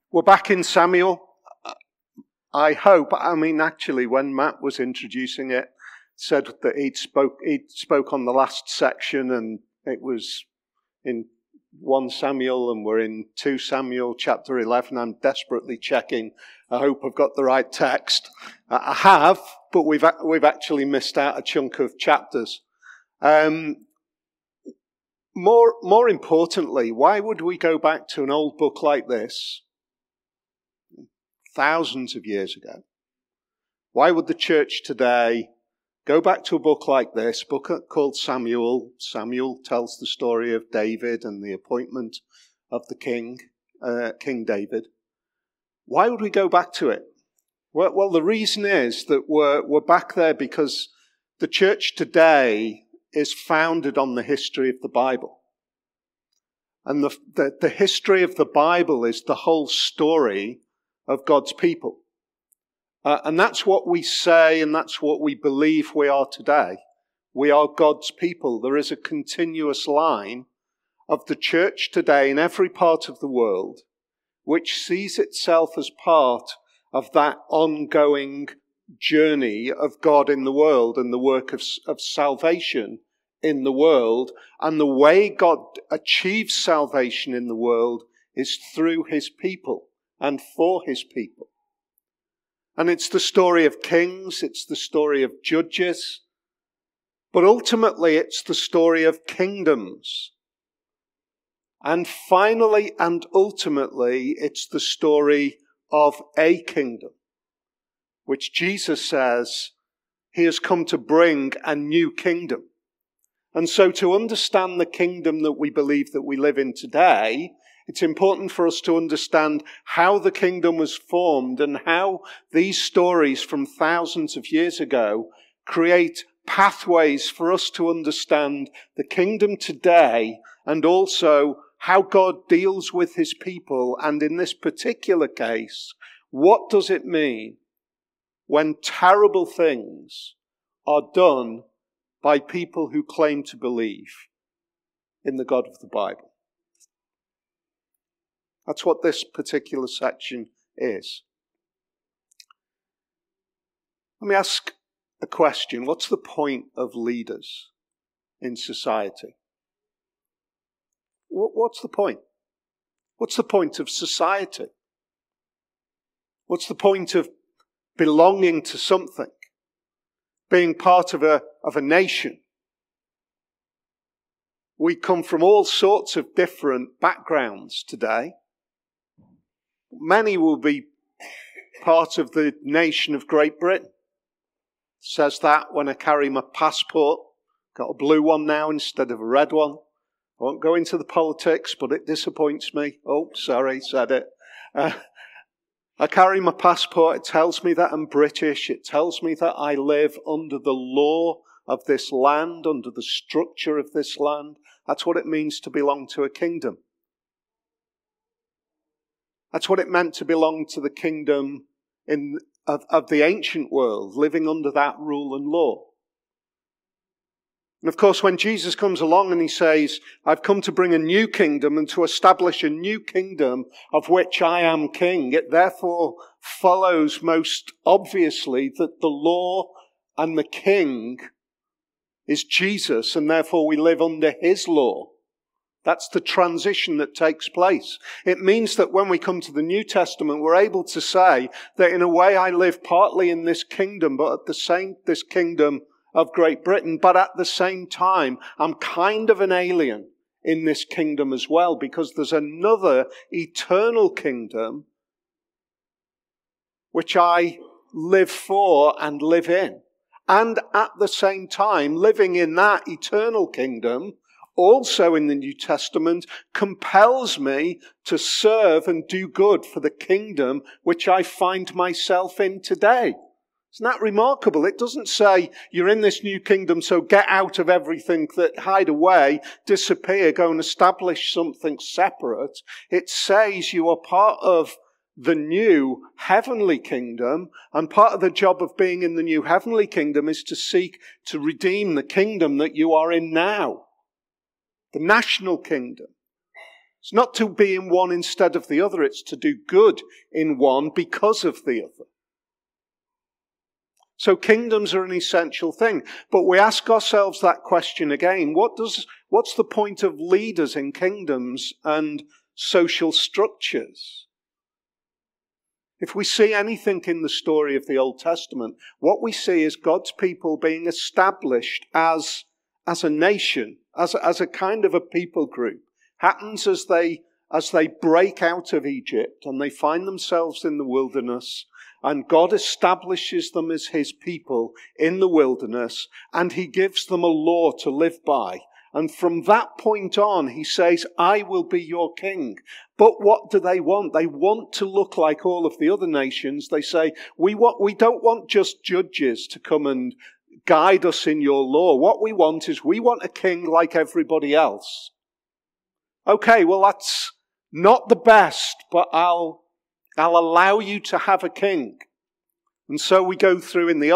We're back in Samuel. I hope, actually, when Matt was introducing it, said that he'd spoke on the last section, and it was in 1 Samuel, and we're in 2 Samuel chapter 11. I'm desperately checking. I hope I've got the right text. I have, but we've actually missed out a chunk of chapters. More importantly, why would we go back to an old book like this thousands of years ago? Why would the church today go back to a book like this, book called Samuel? Samuel tells the story of David and the appointment of the king, King David. Why would we go back to it? Well, the reason is that we're back there because the church today is founded on the history of the Bible. And the history of the Bible is the whole story of God's people. And that's what we say, and that's what we believe we are today. We are God's people. There is a continuous line of the church today in every part of the world which sees itself as part of that ongoing journey of God in the world and the work of salvation in the world. And the way God achieves salvation in the world is through his people and for his people. And it's the story of kings, it's the story of judges, but ultimately it's the story of kingdoms. And finally and ultimately it's the story of a kingdom, which Jesus says he has come to bring a new kingdom. And so to understand the kingdom that we believe that we live in today, it's important for us to understand how the kingdom was formed and how these stories from thousands of years ago create pathways for us to understand the kingdom today, and also how God deals with his people. And in this particular case, what does it mean when terrible things are done by people who claim to believe in the God of the Bible? That's what this particular section is. Let me ask a question. What's the point of leaders in society? What's the point? What's the point of society? What's the point of belonging to something? Being part of a nation? We come from all sorts of different backgrounds today. Many will be part of the nation of Great Britain. It says that when I carry my passport. Got a blue one now instead of a red one. I won't go into the politics, but it disappoints me. Oh, sorry, said it. I carry my passport. It tells me that I'm British. It tells me that I live under the law of this land, under the structure of this land. That's what it means to belong to a kingdom. That's what it meant to belong to the kingdom of the ancient world, living under that rule and law. And of course, when Jesus comes along and he says, I've come to bring a new kingdom and to establish a new kingdom of which I am king, it therefore follows most obviously that the law and the king is Jesus, and therefore we live under his law. That's the transition that takes place. It means that when we come to the New Testament, we're able to say that in a way I live partly in this kingdom, but this kingdom of Great Britain, but at the same time, I'm kind of an alien in this kingdom as well, because there's another eternal kingdom which I live for and live in. And at the same time, living in that eternal kingdom, also in the New Testament, compels me to serve and do good for the kingdom which I find myself in today. Isn't that remarkable? It doesn't say you're in this new kingdom, so get out of everything, that hide away, disappear, go and establish something separate. It says you are part of the new heavenly kingdom, and part of the job of being in the new heavenly kingdom is to seek to redeem the kingdom that you are in now. The national kingdom. It's not to be in one instead of the other. It's to do good in one because of the other. So kingdoms are an essential thing. But we ask ourselves that question again. What's the point of leaders in kingdoms and social structures? If we see anything in the story of the Old Testament, what we see is God's people being established as a nation, as a kind of a people group. Happens as they break out of Egypt and they find themselves in the wilderness, and God establishes them as his people in the wilderness, and he gives them a law to live by. And from that point on, he says, I will be your king. But what do they want? They want to look like all of the other nations. They say, we don't want just judges to come and guide us in your law. What we want a king like everybody else. Okay, well, that's not the best, but I'll allow you to have a king. And so we go through in the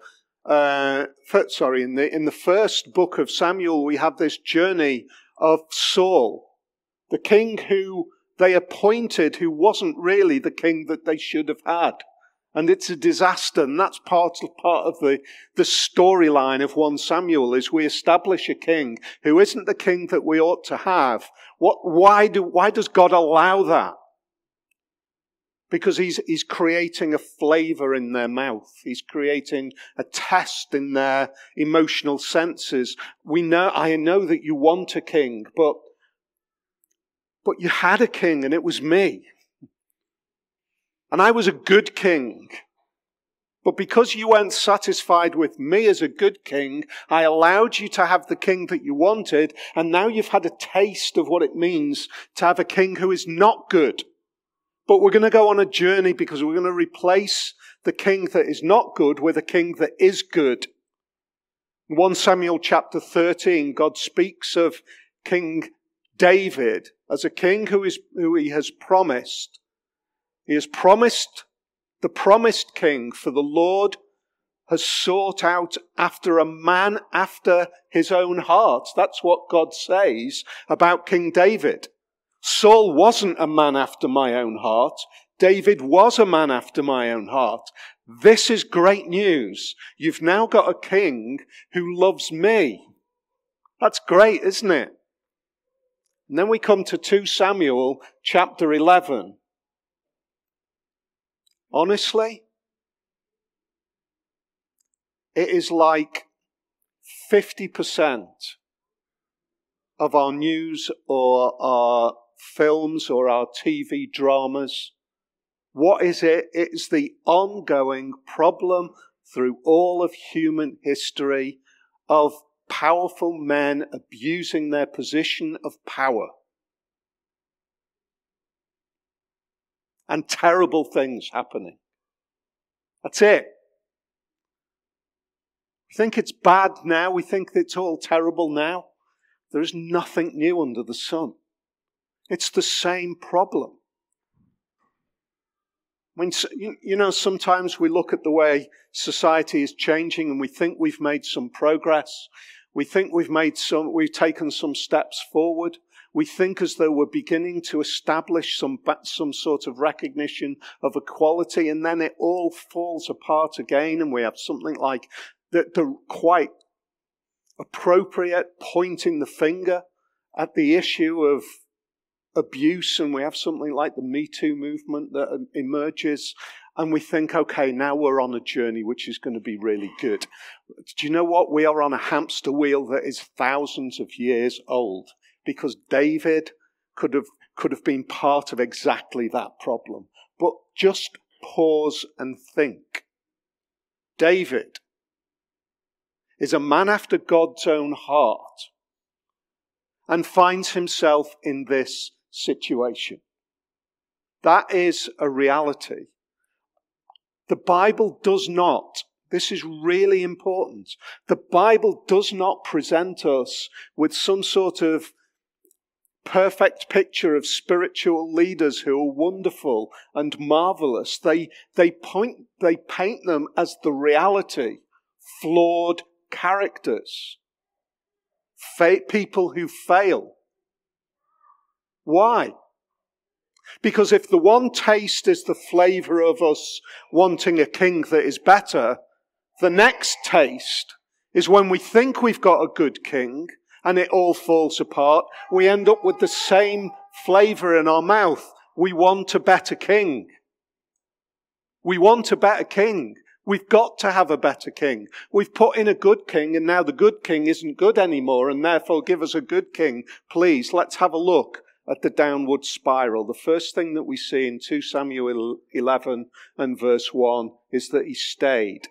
in the first book of Samuel, we have this journey of Saul, the king who they appointed, who wasn't really the king that they should have had. And it's a disaster, and that's part of the storyline of 1 Samuel, is we establish a king who isn't the king that we ought to have. Why does God allow that? Because he's creating a flavor in their mouth. He's creating a test in their emotional senses. I know that you want a king, but you had a king, and it was me. And I was a good king. But because you weren't satisfied with me as a good king, I allowed you to have the king that you wanted, and now you've had a taste of what it means to have a king who is not good. But we're going to go on a journey because we're going to replace the king that is not good with a king that is good. In 1 Samuel chapter 13, God speaks of King David as a king who he has promised. He has promised the promised king, for the Lord has sought out after a man after his own heart. That's what God says about King David. Saul wasn't a man after my own heart. David was a man after my own heart. This is great news. You've now got a king who loves me. That's great, isn't it? And then we come to 2 Samuel chapter 11. Honestly, it is like 50% of our news or our films or our TV dramas. What is it? It's the ongoing problem through all of human history of powerful men abusing their position of power. And terrible things happening. That's it. We think it's bad now. We think it's all terrible now. There is nothing new under the sun. It's the same problem. I mean, sometimes we look at the way society is changing and we think we've made some progress. We think we've taken some steps forward. We think as though we're beginning to establish some sort of recognition of equality, and then it all falls apart again, and we have something like the quite appropriate pointing the finger at the issue of abuse, and we have something like the Me Too movement that emerges, and we think, okay, now we're on a journey which is going to be really good. Do you know what? We are on a hamster wheel that is thousands of years old, because David could have been part of exactly that problem. But just pause and think. David is a man after God's own heart and finds himself in this situation. That is a reality. The Bible does not, this is really important, the Bible does not present us with some sort of perfect picture of spiritual leaders who are wonderful and marvelous. They paint them as the reality, flawed characters, people who fail. Why? Because if the one taste is the flavour of us wanting a king that is better, the next taste is when we think we've got a good king and it all falls apart. We end up with the same flavour in our mouth. We want a better king. We want a better king. We've got to have a better king. We've put in a good king and now the good king isn't good anymore and therefore give us a good king. Please, let's have a look at the downward spiral. The first thing that we see in 2 Samuel 11 and verse 1 is that he stayed.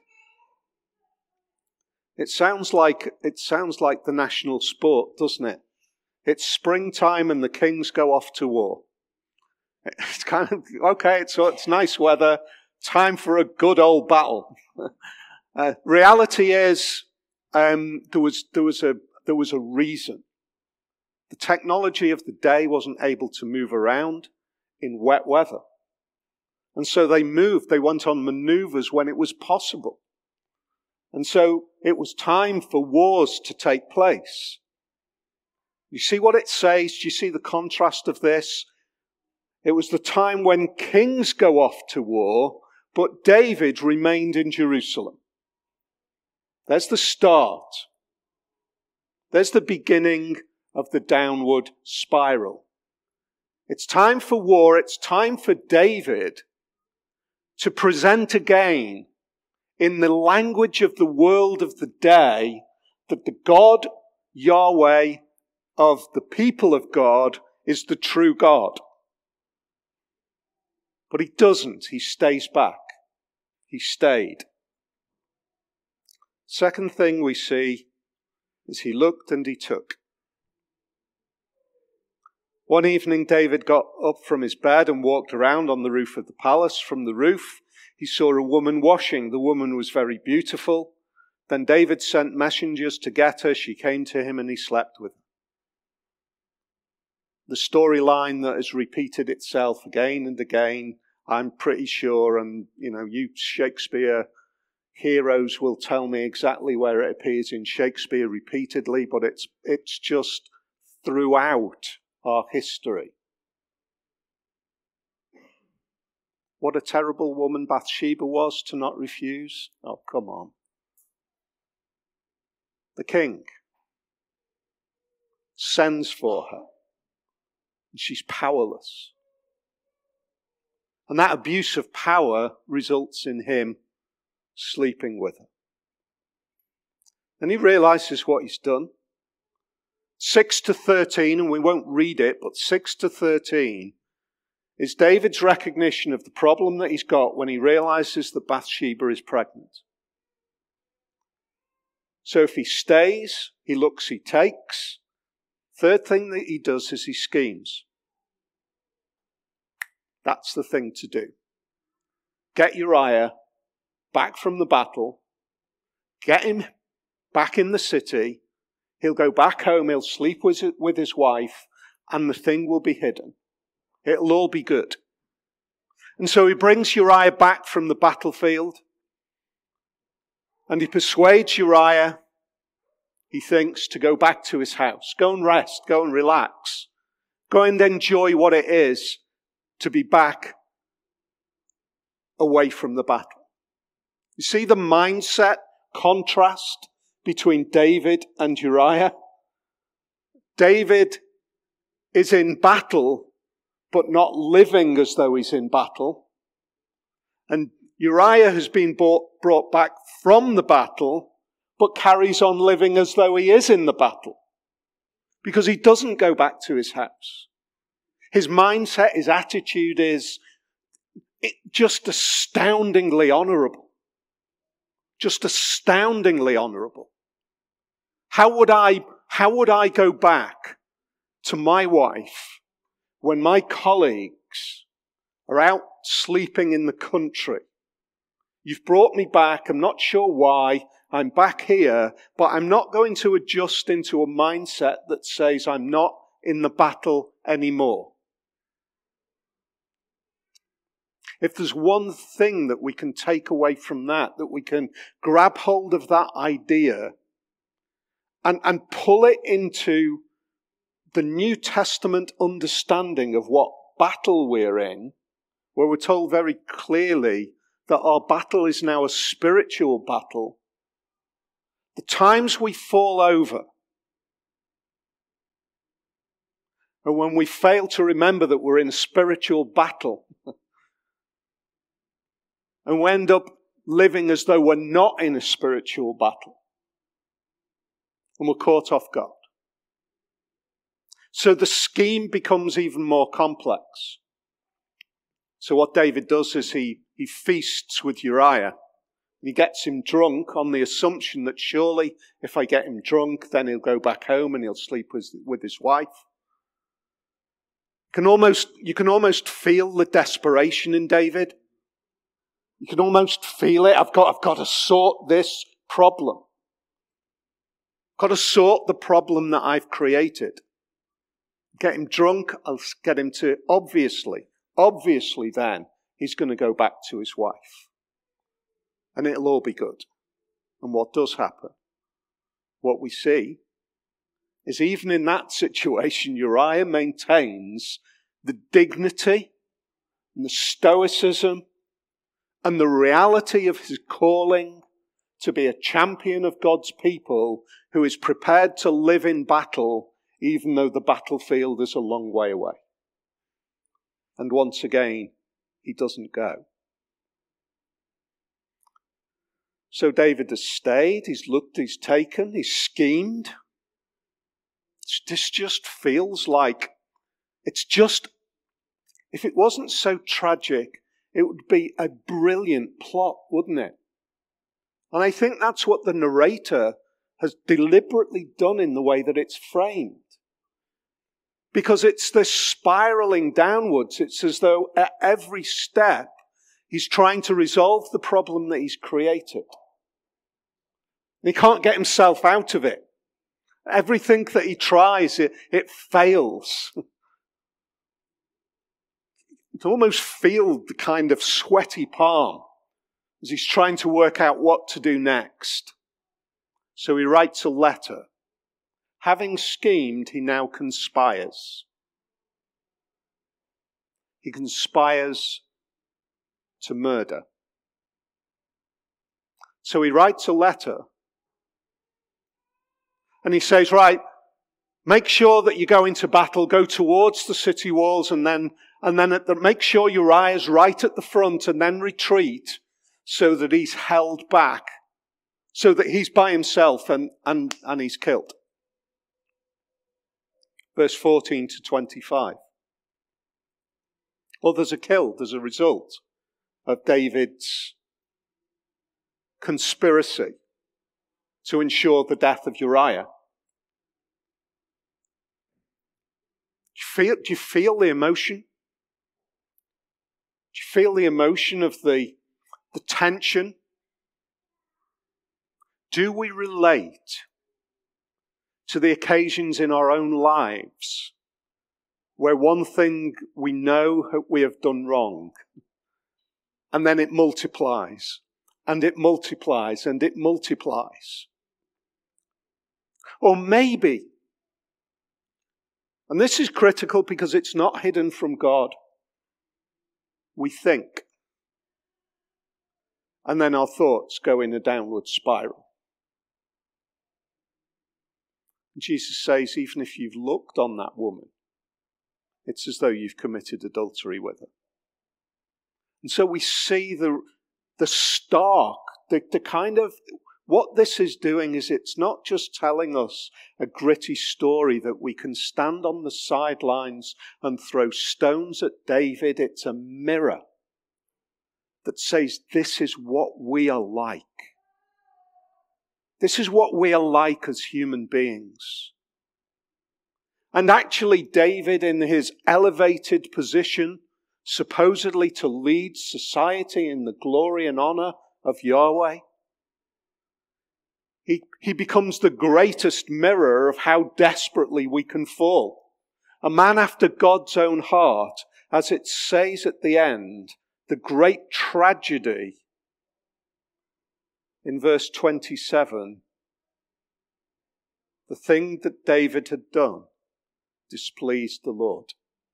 It sounds like the national sport, doesn't it? It's springtime and the kings go off to war. It's kind of, okay, it's nice weather. Time for a good old battle. Reality is, there was a reason. The technology of the day wasn't able to move around in wet weather. And so they went on maneuvers when it was possible. And so it was time for wars to take place. You see what it says? Do you see the contrast of this? It was the time when kings go off to war, but David remained in Jerusalem. There's the start. There's the beginning of the downward spiral. It's time for war. It's time for David to present again in the language of the world of the day that the God, Yahweh, of the people of God is the true God. But he doesn't. He stays back. He stayed. Second thing we see is he looked and he took. One evening, David got up from his bed and walked around on the roof of the palace. From the roof, he saw a woman washing. The woman was very beautiful. Then David sent messengers to get her. She came to him and he slept with her. The storyline that has repeated itself again and again, I'm pretty sure, and you Shakespeare heroes will tell me exactly where it appears in Shakespeare repeatedly, but it's just throughout our history. What a terrible woman Bathsheba was to not refuse. Oh, come on. The king sends for her, and she's powerless. And that abuse of power results in him sleeping with her. And he realizes what he's done. 6-13, and we won't read it, but 6-13 is David's recognition of the problem that he's got when he realizes that Bathsheba is pregnant. So if he stays, he looks, he takes. Third thing that he does is he schemes. That's the thing to do. Get Uriah back from the battle. Get him back in the city. He'll go back home. He'll sleep with his wife. And the thing will be hidden. It'll all be good. And so he brings Uriah back from the battlefield. And he persuades Uriah, he thinks, to go back to his house. Go and rest. Go and relax. Go and enjoy what it is to be back away from the battle. You see the mindset contrast between David and Uriah? David is in battle, but not living as though he's in battle. And Uriah has been brought back from the battle, but carries on living as though he is in the battle. Because he doesn't go back to his house. His mindset, his attitude is just astoundingly honourable. Just astoundingly honourable. How would I go back to my wife when my colleagues are out sleeping in the country? You've brought me back. I'm not sure why. I'm back here, but I'm not going to adjust into a mindset that says I'm not in the battle anymore. If there's one thing that we can take away from that we can grab hold of that idea and pull it into the New Testament understanding of what battle we're in, where we're told very clearly that our battle is now a spiritual battle, the times we fall over, and when we fail to remember that we're in a spiritual battle, and we end up living as though we're not in a spiritual battle, and we're caught off guard. So the scheme becomes even more complex. So what David does is he feasts with Uriah. He gets him drunk on the assumption that surely if I get him drunk, then he'll go back home and he'll sleep with his wife. You can almost feel the desperation in David. You can almost feel it. I've got to sort this problem. Got to sort the problem that I've created. Get him drunk, I'll get him to, obviously then, he's going to go back to his wife. And it'll all be good. And what does happen? What we see is even in that situation, Uriah maintains the dignity and the stoicism and the reality of his calling to be a champion of God's people who is prepared to live in battle even though the battlefield is a long way away. And once again, he doesn't go. So David has stayed, he's looked, he's taken, he's schemed. This just feels like, if it wasn't so tragic, it would be a brilliant plot, wouldn't it? And I think that's what the narrator has deliberately done in the way that it's framed. Because it's this spiraling downwards. It's as though at every step, he's trying to resolve the problem that he's created. And he can't get himself out of it. Everything that he tries, it fails. You can almost feel the kind of sweaty palm as he's trying to work out what to do next. So he writes a letter. Having schemed, he now conspires. He conspires to murder. So he writes a letter. And he says, right, make sure that you go into battle, go towards the city walls, and then make sure Uriah's right at the front, and then retreat so that he's held back, so that he's by himself and he's killed. Verse 14 to 25. Others are killed as a result of David's conspiracy to ensure the death of Uriah. Do you feel the emotion? Do you feel the emotion of the tension? Do we relate to the occasions in our own lives where one thing we know we have done wrong, and then it multiplies, and it multiplies, and it multiplies? Or maybe, and this is critical because it's not hidden from God, we think, and then our thoughts go in a downward spiral. Jesus says, even if you've looked on that woman, it's as though you've committed adultery with her. And so we see the stark, the kind of, what this is doing is it's not just telling us a gritty story that we can stand on the sidelines and throw stones at David. It's a mirror that says this is what we are like. This is what we are like as human beings. And actually, David, in his elevated position, supposedly to lead society in the glory and honor of Yahweh, he becomes the greatest mirror of how desperately we can fall. A man after God's own heart, as it says at the end, the great tragedy in verse 27, the thing that David had done displeased the Lord.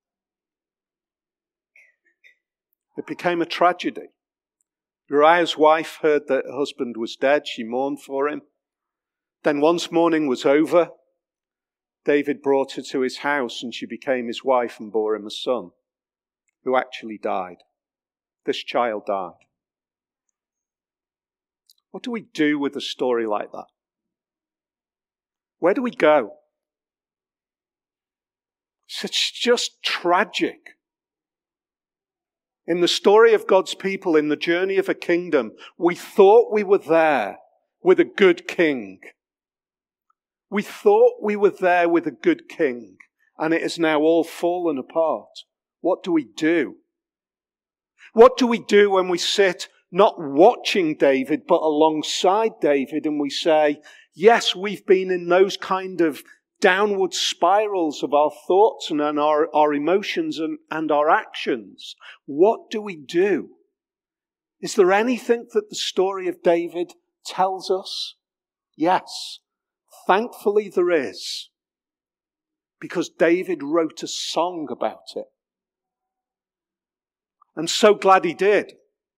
It became a tragedy. Uriah's wife heard that her husband was dead. She mourned for him. Then once mourning was over, David brought her to his house and she became his wife and bore him a son who actually died. This child died. What do we do with a story like that? Where do we go? It's just tragic. In the story of God's people, in the journey of a kingdom, we thought we were there with a good king. We thought we were there with a good king, and it has now all fallen apart. What do we do? What do we do when we sit not watching David, but alongside David, and we say, yes, we've been in those kind of downward spirals of our thoughts and our emotions and our actions. What do we do? Is there anything that the story of David tells us? Yes, thankfully there is. Because David wrote a song about it. And so glad he did.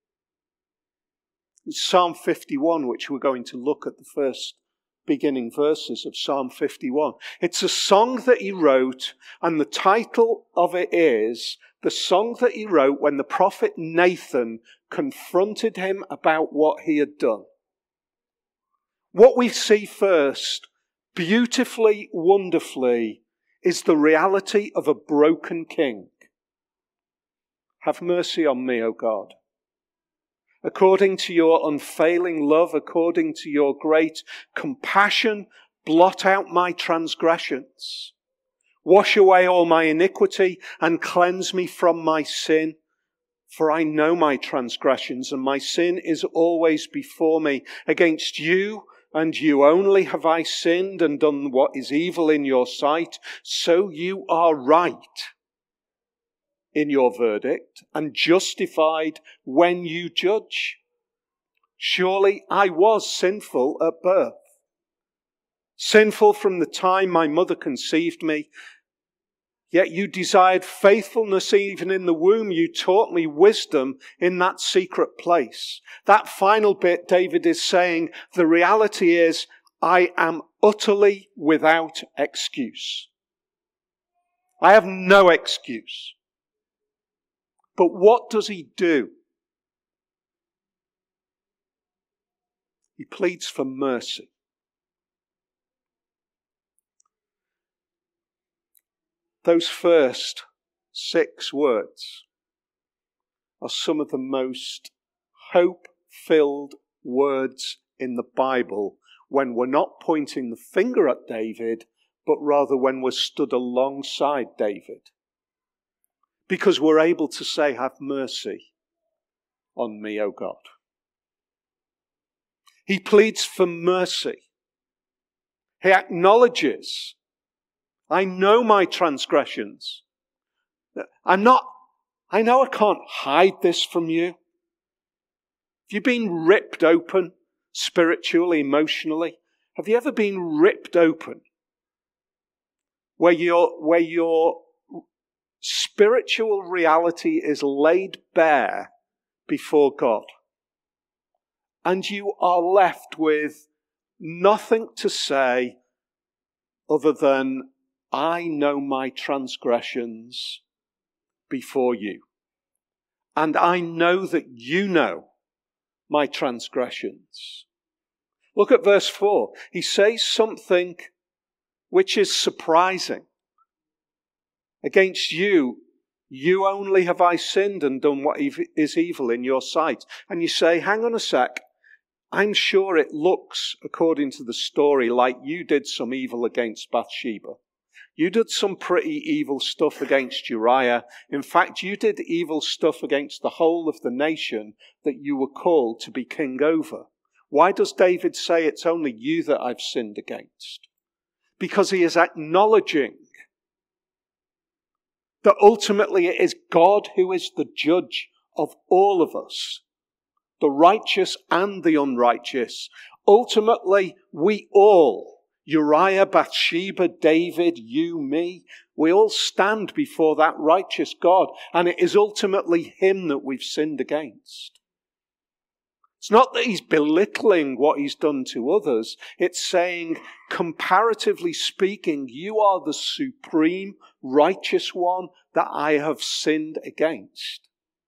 It's Psalm 51, which we're going to look at the first beginning verses of Psalm 51. It's a song that he wrote, and the title of it is the song that he wrote when the prophet Nathan confronted him about what he had done. What we see first, beautifully, wonderfully, is the reality of a broken king. Have mercy on me, O God. According to your unfailing love, according to your great compassion, blot out my transgressions. Wash away all my iniquity and cleanse me from my sin. For I know my transgressions, and my sin is always before me. Against you and you only have I sinned and done what is evil in your sight. So you are right in your verdict and justified when you judge. Surely I was sinful at birth, sinful from the time my mother conceived me. Yet you desired faithfulness even in the womb. You taught me wisdom in that secret place. That final bit, David is saying, the reality is, I am utterly without excuse. I have no excuse. But what does he do? He pleads for mercy. Those first 6 words are some of the most hope-filled words in the Bible when we're not pointing the finger at David, but rather when we're stood alongside David. Because we're able to say, have mercy on me, O God. He pleads for mercy. He acknowledges, I know my transgressions. I know I can't hide this from you. Have you been ripped open spiritually, emotionally? Have you ever been ripped open where your spiritual reality is laid bare before God, and you are left with nothing to say other than, I know my transgressions before you, and I know that you know my transgressions. Look at verse 4. He says something which is surprising. Against you, you only have I sinned and done what is evil in your sight. And you say, hang on a sec, I'm sure it looks, according to the story, like you did some evil against Bathsheba. You did some pretty evil stuff against Uriah. In fact, you did evil stuff against the whole of the nation that you were called to be king over. Why does David say it's only you that I've sinned against? Because he is acknowledging that ultimately it is God who is the judge of all of us, the righteous and the unrighteous. Ultimately, we all, Uriah, Bathsheba, David, you, me, We all stand before that righteous God, and it is ultimately him that we've sinned against. It's not that he's belittling what he's done to others. It's saying, comparatively speaking, you are the supreme righteous one that I have sinned against.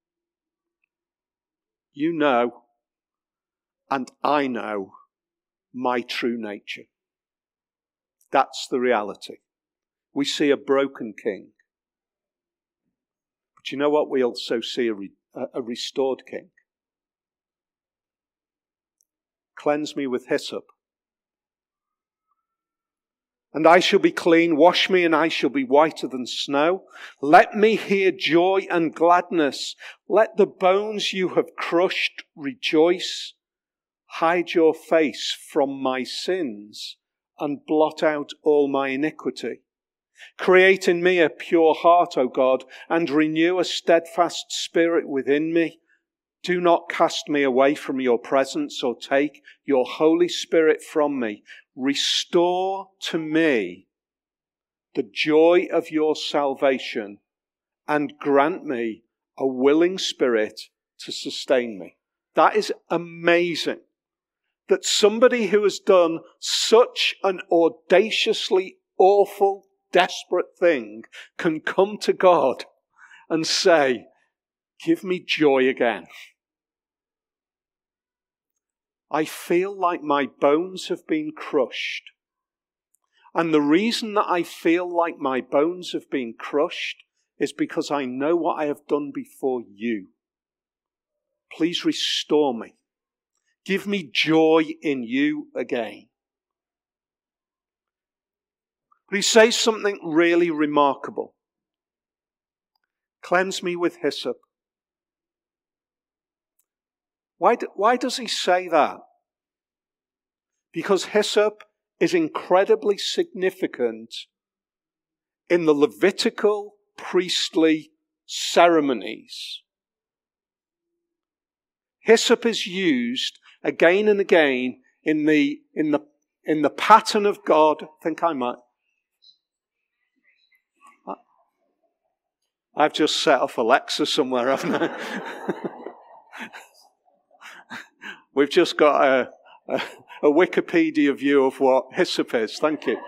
You know, and I know my true nature. That's the reality. We see a broken king. But you know what? We also see a restored king. Cleanse me with hyssop, and I shall be clean. Wash me, and I shall be whiter than snow. Let me hear joy and gladness. Let the bones you have crushed rejoice. Hide your face from my sins, and blot out all my iniquity. Create in me a pure heart, O God, and renew a steadfast spirit within me. Do not cast me away from your presence or take your Holy Spirit from me. Restore to me the joy of your salvation and grant me a willing spirit to sustain me. That is amazing. That somebody who has done such an audaciously awful, desperate thing can come to God and say, give me joy again. I feel like my bones have been crushed. And the reason that I feel like my bones have been crushed is because I know what I have done before you. Please restore me. Give me joy in you again. But he says something really remarkable. Cleanse me with hyssop. Why does he say that? Because hyssop is incredibly significant in the Levitical priestly ceremonies. Hyssop is used again and again in the pattern of God. I think I might. I've just set off Alexa somewhere, haven't I? We've just got a Wikipedia view of what hyssop is. Thank you.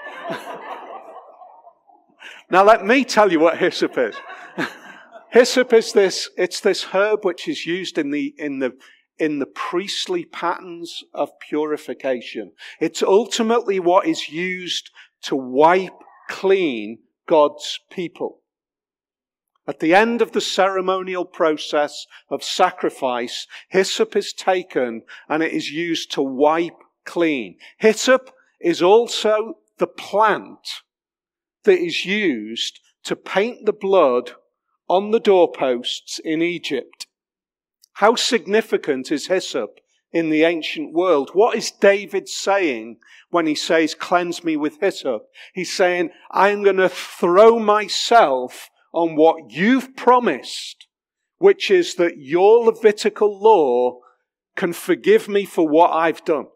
Now let me tell you what hyssop is. Hyssop is this herb which is used in the priestly patterns of purification. It's ultimately what is used to wipe clean God's people. At the end of the ceremonial process of sacrifice, hyssop is taken and it is used to wipe clean. Hyssop is also the plant that is used to paint the blood on the doorposts in Egypt. How significant is hyssop in the ancient world? What is David saying when he says, cleanse me with hyssop? He's saying, I am going to throw myself on what you've promised, which is that your Levitical law can forgive me for what I've done.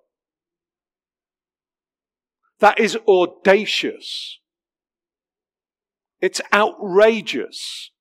That is audacious. It's outrageous.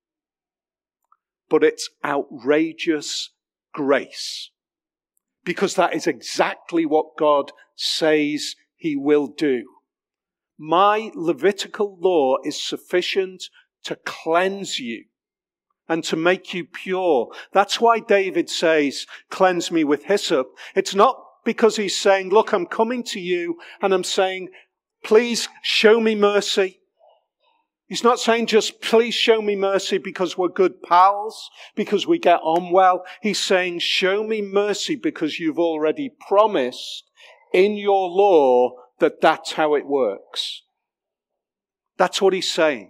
But it's outrageous grace. Because that is exactly what God says he will do. My Levitical law is sufficient to cleanse you and to make you pure. That's why David says, cleanse me with hyssop. It's not because he's saying, look, I'm coming to you and I'm saying, please show me mercy. He's not saying just, please show me mercy because we're good pals, because we get on well. He's saying, show me mercy because you've already promised in your law that that's how it works. That's what he's saying.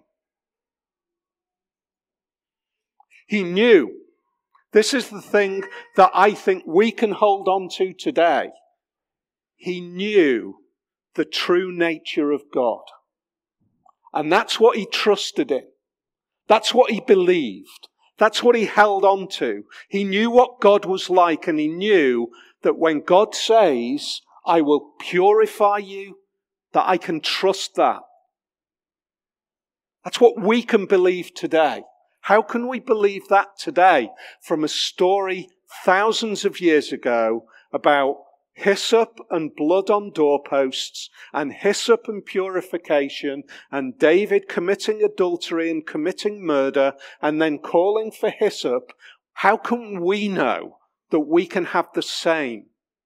He knew. This is the thing that I think we can hold on to today. He knew the true nature of God. And that's what he trusted in. That's what he believed. That's what he held on to. He knew what God was like, and he knew that when God says, I will purify you, that I can trust that. That's what we can believe today. How can we believe that today from a story thousands of years ago about hyssop and blood on doorposts and hyssop and purification and David committing adultery and committing murder and then calling for hyssop? How can we know that we can have the same?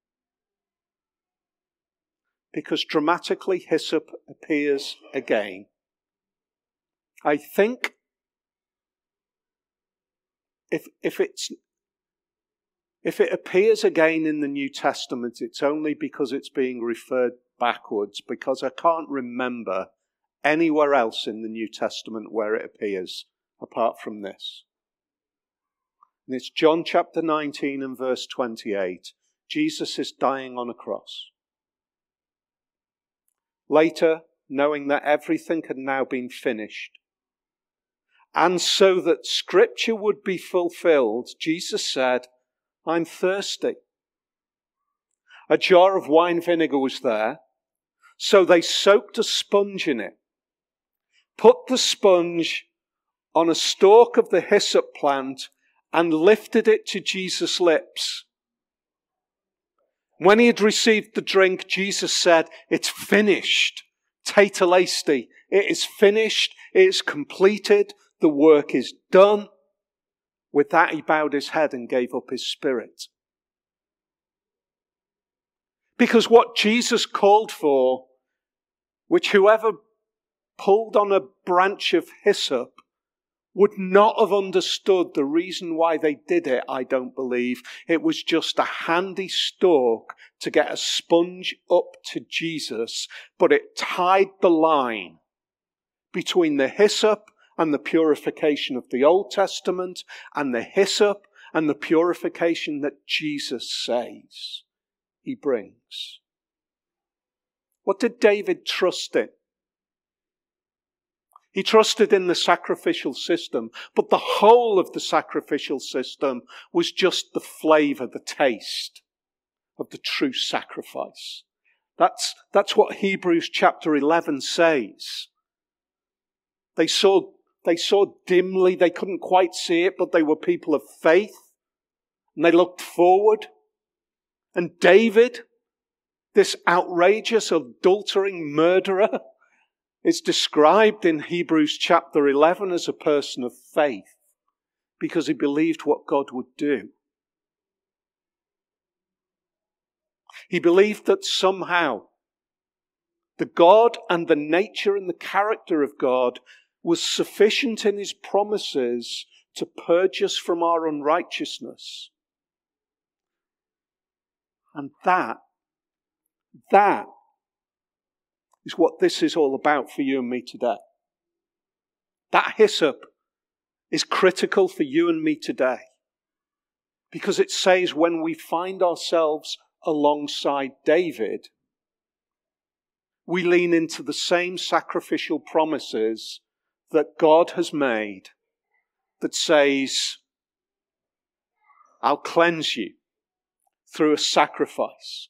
Because dramatically hyssop appears again. I think if it appears again in the New Testament, it's only because it's being referred backwards, because I can't remember anywhere else in the New Testament where it appears apart from this. And it's John chapter 19 and verse 28. Jesus is dying on a cross. Later, knowing that everything had now been finished, and so that Scripture would be fulfilled, Jesus said, I'm thirsty. A jar of wine vinegar was there, so they soaked a sponge in it, put the sponge on a stalk of the hyssop plant, and lifted it to Jesus' lips. When he had received the drink, Jesus said, it's finished. Tetelestai. It is finished. It is completed. The work is done. With that, he bowed his head and gave up his spirit. Because what Jesus called for, which whoever pulled on a branch of hyssop would not have understood the reason why they did it, I don't believe. It was just a handy stalk to get a sponge up to Jesus, but it tied the line between the hyssop and the purification of the Old Testament and the hyssop and the purification that Jesus says he brings. What did David trust in? He trusted in the sacrificial system, but the whole of the sacrificial system was just the flavor, the taste of the true sacrifice. That's what Hebrews chapter 11 says. They saw dimly, they couldn't quite see it, but they were people of faith, and they looked forward. And David, this outrageous, adultering murderer, is described in Hebrews chapter 11 as a person of faith because he believed what God would do. He believed that somehow the God and the nature and the character of God was sufficient in his promises to purge us from our unrighteousness. And that is what this is all about for you and me today. That hyssop is critical for you and me today. Because it says when we find ourselves alongside David, we lean into the same sacrificial promises that God has made that says, I'll cleanse you through a sacrifice.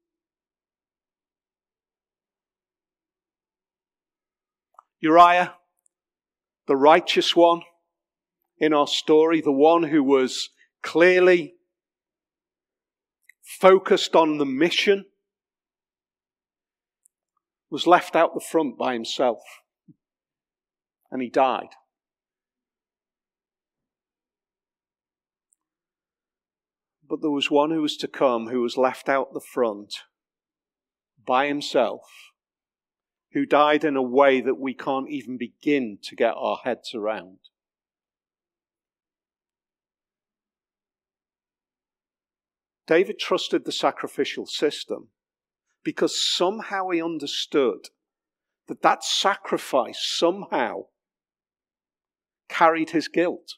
Uriah, the righteous one in our story, the one who was clearly focused on the mission, was left out the front by himself. And he died. But there was one who was to come who was left out the front by himself, who died in a way that we can't even begin to get our heads around. David trusted the sacrificial system because somehow he understood that that sacrifice somehow carried his guilt.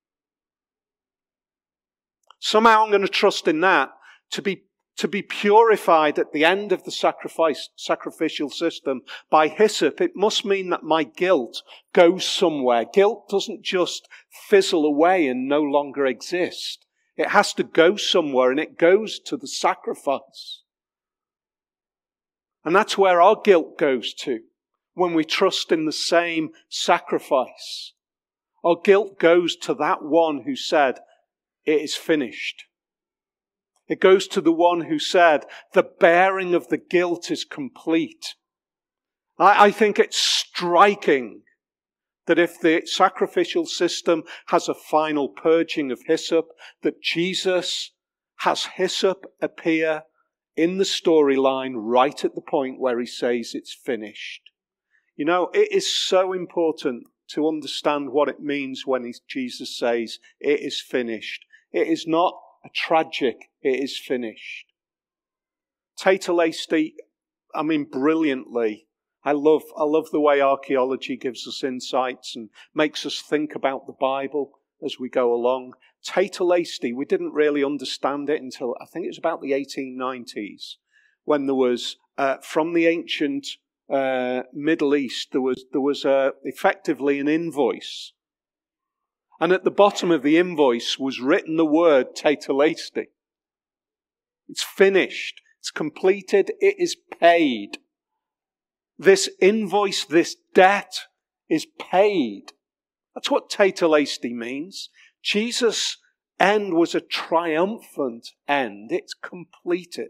Somehow I'm going to trust in that to be purified at the end of the sacrificial system by hyssop. It must mean that my guilt goes somewhere. Guilt doesn't just fizzle away and no longer exist. It has to go somewhere, and it goes to the sacrifice. And that's where our guilt goes to. when we trust in the same sacrifice. Our guilt goes to that one who said, it is finished. It goes to the one who said, the bearing of the guilt is complete. I think it's striking that if the sacrificial system has a final purging of hyssop, that Jesus has hyssop appear in the storyline right at the point where he says it's finished. You know, it is so important to understand what it means when Jesus says it is finished. It is not a tragic, it is finished. Tatalesty, brilliantly. I love the way archaeology gives us insights and makes us think about the Bible as we go along. Tatalesty, we didn't really understand it until I think it was about the 1890s, when there was, from the ancient Middle East, there was effectively an invoice. And at the bottom of the invoice was written the word Tatalesty. It's finished. It's completed. It is paid. This invoice, this debt is paid. That's what Tatalesty means. Jesus' end was a triumphant end. It's completed.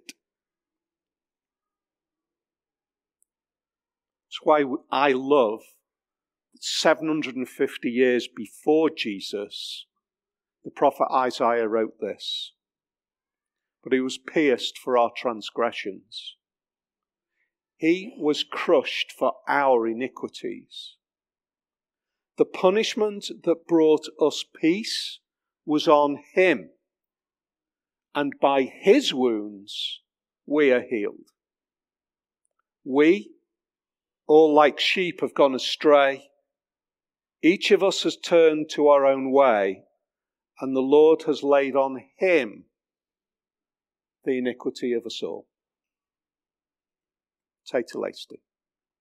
That's why I love 750 years before Jesus, the prophet Isaiah wrote this. But he was pierced for our transgressions. He was crushed for our iniquities. The punishment that brought us peace was on him, and by his wounds we are healed. We, all like sheep, have gone astray. Each of us has turned to our own way, and the Lord has laid on him the iniquity of us all. Tatalesty.